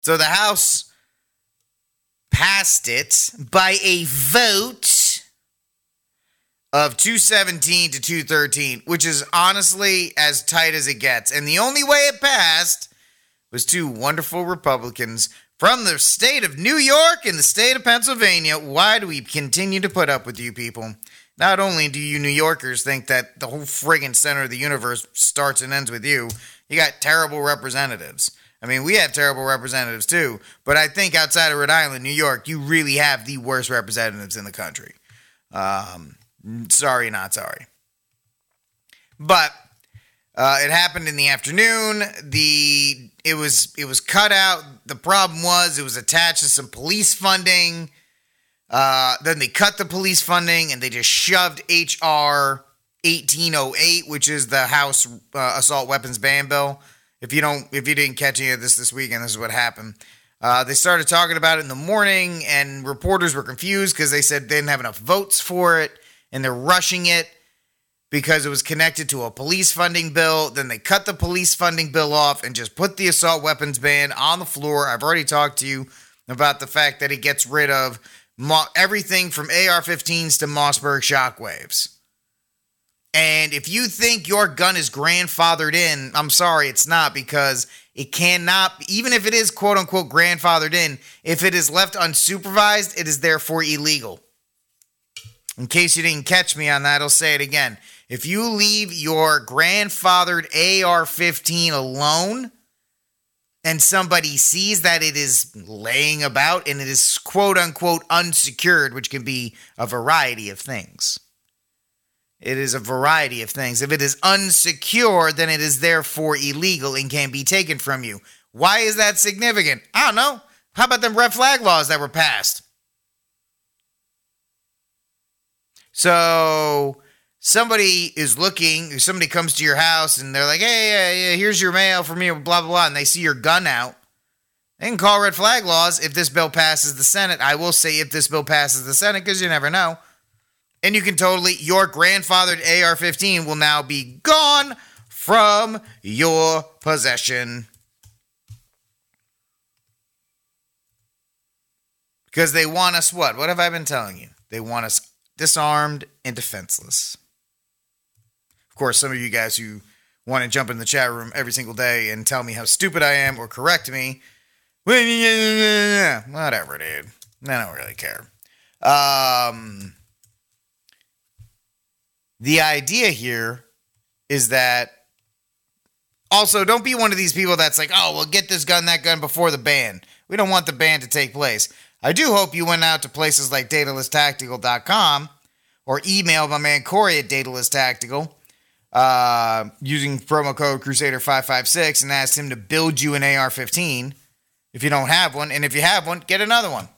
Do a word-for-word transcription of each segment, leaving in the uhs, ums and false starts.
So the House passed it by a vote of two seventeen to two thirteen, which is honestly as tight as it gets. And the only way it passed was two wonderful Republicans from the state of New York and the state of Pennsylvania. Why do we continue to put up with you people? Not only do you New Yorkers think that the whole friggin' center of the universe starts and ends with you, you got terrible representatives. I mean, we have terrible representatives too, but I think outside of Rhode Island, New York, you really have the worst representatives in the country. Um, sorry, not sorry. But uh, it happened in the afternoon. The it was it was cut out. The problem was it was attached to some police funding. Uh, then they cut the police funding and they just shoved H R eighteen oh eight, which is the House uh, assault weapons ban bill. If you don't, if you didn't catch any of this this weekend, this is what happened. Uh, they started talking about it in the morning, and reporters were confused because they said they didn't have enough votes for it, and they're rushing it because it was connected to a police funding bill. Then they cut the police funding bill off and just put the assault weapons ban on the floor. I've already talked to you about the fact that it gets rid of mo- everything from A R fifteens to Mossberg shockwaves. And if you think your gun is grandfathered in, I'm sorry, it's not, because it cannot, even if it is quote unquote grandfathered in, if it is left unsupervised, it is therefore illegal. In case you didn't catch me on that, I'll say it again. If you leave your grandfathered A R fifteen alone and somebody sees that it is laying about and it is quote unquote unsecured, which can be a variety of things. It is a variety of things. If it is unsecured, then it is therefore illegal and can be taken from you. Why is that significant? I don't know. How about them red flag laws that were passed? So somebody is looking, somebody comes to your house and they're like, hey, yeah, yeah, here's your mail from me, blah, blah, blah, and they see your gun out. They can call red flag laws if this bill passes the Senate. I will say if this bill passes the Senate, because you never know. And you can totally, your grandfathered A R fifteen will now be gone from your possession. Because they want us what? What have I been telling you? They want us disarmed and defenseless. Of course, some of you guys who want to jump in the chat room every single day and tell me how stupid I am or correct me, whatever, dude. I don't really care. Um... The idea here is that, also, don't be one of these people that's like, oh, well, get this gun, that gun before the ban. We don't want the ban to take place. I do hope you went out to places like dataless tactical dot com or emailed my man Corey at Dataless Tactical uh, using promo code Crusader five five six and asked him to build you an A R fifteen if you don't have one. And if you have one, get another one.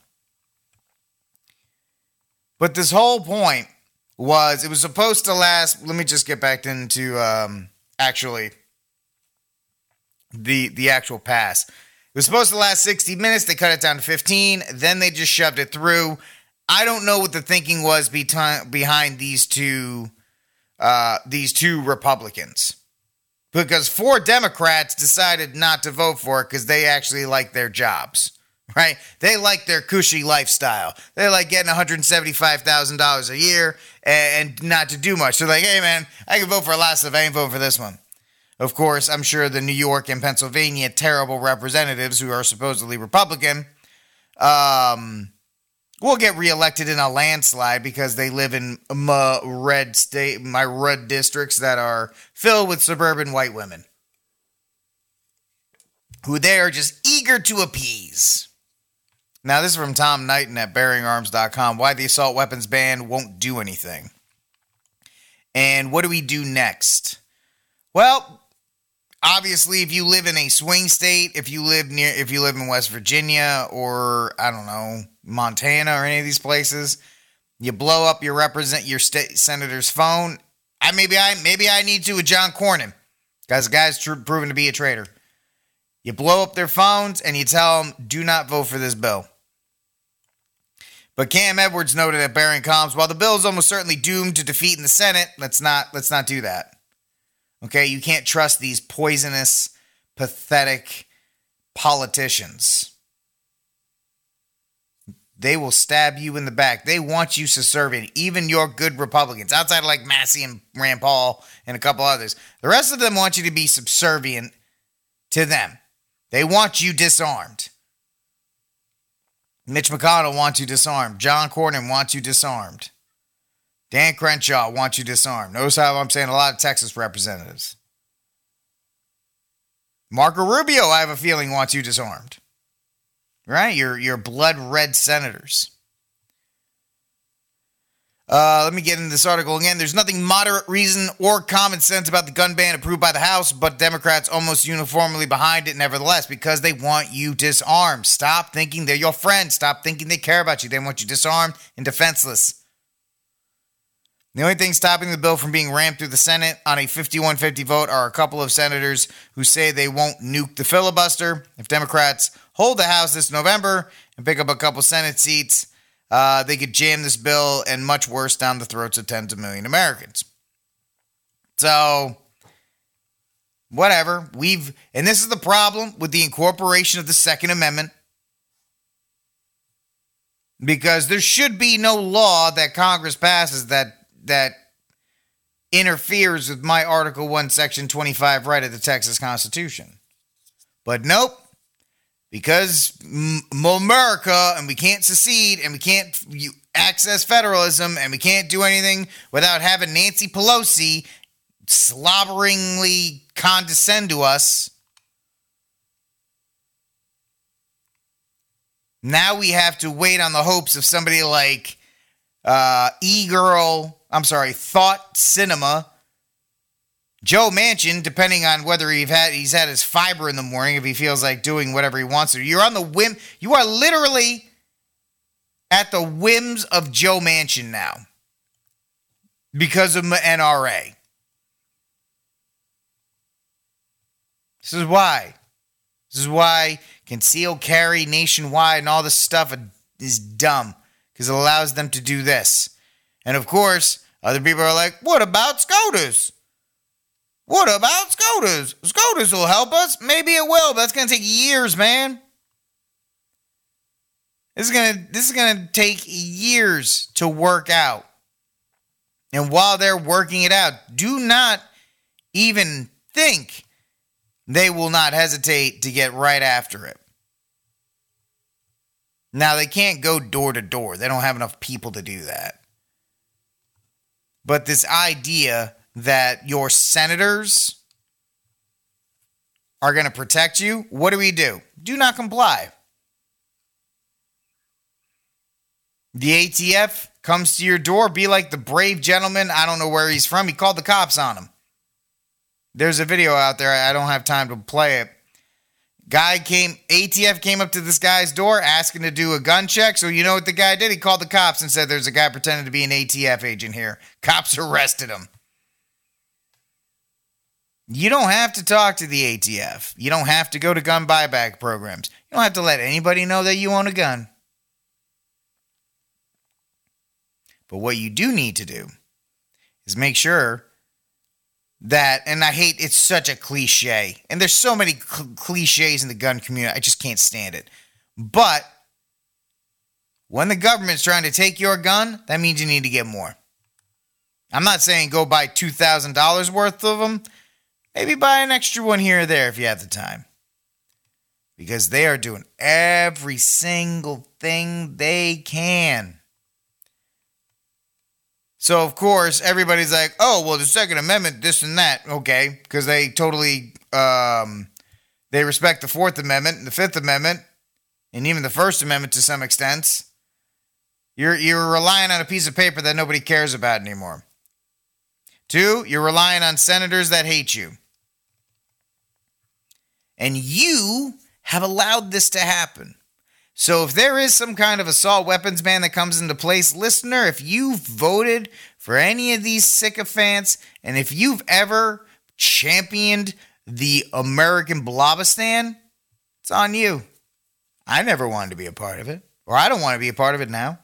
But this whole point was, it was supposed to last, let me just get back into um, actually the the actual pass. It was supposed to last sixty minutes. They cut it down to fifteen. Then they just shoved it through. I don't know what the thinking was be- behind these two uh, these two Republicans. Because four Democrats decided not to vote for it because they actually like their jobs. Right? They like their cushy lifestyle. They like getting one hundred seventy-five thousand dollars a year and not to do much. They're like, hey, man, I can vote for a lot of stuff. I ain't voting for this one. Of course, I'm sure the New York and Pennsylvania terrible representatives who are supposedly Republican um, will get reelected in a landslide because they live in my red state, my red districts that are filled with suburban white women who they are just eager to appease. Now, this is from Tom Knighton at bearing arms dot com. Why the assault weapons ban won't do anything. And what do we do next? Well, obviously, if you live in a swing state, if you live near, if you live in West Virginia or, I don't know, Montana or any of these places, you blow up your represent your state senator's phone. I maybe I maybe I need to with John Cornyn, because the guy's tr- proven to be a traitor. You blow up their phones and you tell them, do not vote for this bill. But Cam Edwards noted at Bearing Comms, while the bill is almost certainly doomed to defeat in the Senate, let's not let's not do that. Okay, you can't trust these poisonous, pathetic politicians. they will stab you in the back. They want you subservient, even your good Republicans, outside of like Massey and Rand Paul and a couple others. The rest of them want you to be subservient to them. They want you disarmed. Mitch McConnell wants you disarmed. John Cornyn wants you disarmed. Dan Crenshaw wants you disarmed. Notice how I'm saying a lot of Texas representatives. Marco Rubio, I have a feeling, wants you disarmed. Right? Your, your blood red senators. Uh, let me get into this article again. There's nothing moderate reason or common sense about the gun ban approved by the House, but Democrats almost uniformly behind it nevertheless because they want you disarmed. Stop thinking they're your friend. Stop thinking they care about you. They want you disarmed and defenseless. The only thing stopping the bill from being rammed through the Senate on a fifty-one fifty vote are a couple of senators who say they won't nuke the filibuster. If Democrats hold the House this November and pick up a couple Senate seats, uh, they could jam this bill and much worse down the throats of tens of million Americans. So, whatever. We've, and this is the problem with the incorporation of the Second Amendment. Because there should be no law that Congress passes that that interferes with my Article one, Section twenty-five right of the Texas Constitution. But nope, because m- America, and we can't secede, and we can't you, access federalism, and we can't do anything without having Nancy Pelosi slobberingly condescend to us. Now we have to wait on the hopes of somebody like uh, E-Girl, I'm sorry, Thought Cinema, Joe Manchin, depending on whether he's had, he's had his fiber in the morning, if he feels like doing whatever he wants to. You're on the whim. You are literally at the whims of Joe Manchin now because of the N R A. This is why. This is why concealed carry nationwide and all this stuff is dumb because it allows them to do this. And of course, other people are like, what about SCOTUS? What about SCOTUS? SCOTUS will help us. Maybe it will, but that's going to take years, man. This is going to this is going to take years to work out. And while they're working it out, do not even think they will not hesitate to get right after it. Now, they can't go door to door. They don't have enough people to do that. But this idea that your senators are going to protect you, what do we do? Do not comply. The A T F comes to your door. Be like the brave gentleman. I don't know where he's from. He called the cops on him. There's a video out there. I don't have time to play it. Guy came, A T F came up to this guy's door asking to do a gun check. So you know what the guy did? He called the cops and said, there's a guy pretending to be an A T F agent here. Cops arrested him. You don't have to talk to the A T F. You don't have to go to gun buyback programs. You don't have to let anybody know that you own a gun. But what you do need to do is make sure that, and I hate, it's such a cliche, and there's so many cl- cliches in the gun community, I just can't stand it. But when the government's trying to take your gun, that means you need to get more. I'm not saying go buy two thousand dollars worth of them. Maybe buy an extra one here or there if you have the time. Because they are doing every single thing they can. So, of course, everybody's like, oh, well, the Second Amendment, this and that. Okay, because they totally, um, they respect the Fourth Amendment and the Fifth Amendment and even the First Amendment to some extent. You're, you're relying on a piece of paper that nobody cares about anymore. Two, you're relying on senators that hate you. And you have allowed this to happen. So if there is some kind of assault weapons ban that comes into place, listener, if you've voted for any of these sycophants, and if you've ever championed the American Blobistan, it's on you. I never wanted to be a part of it, or I don't want to be a part of it now.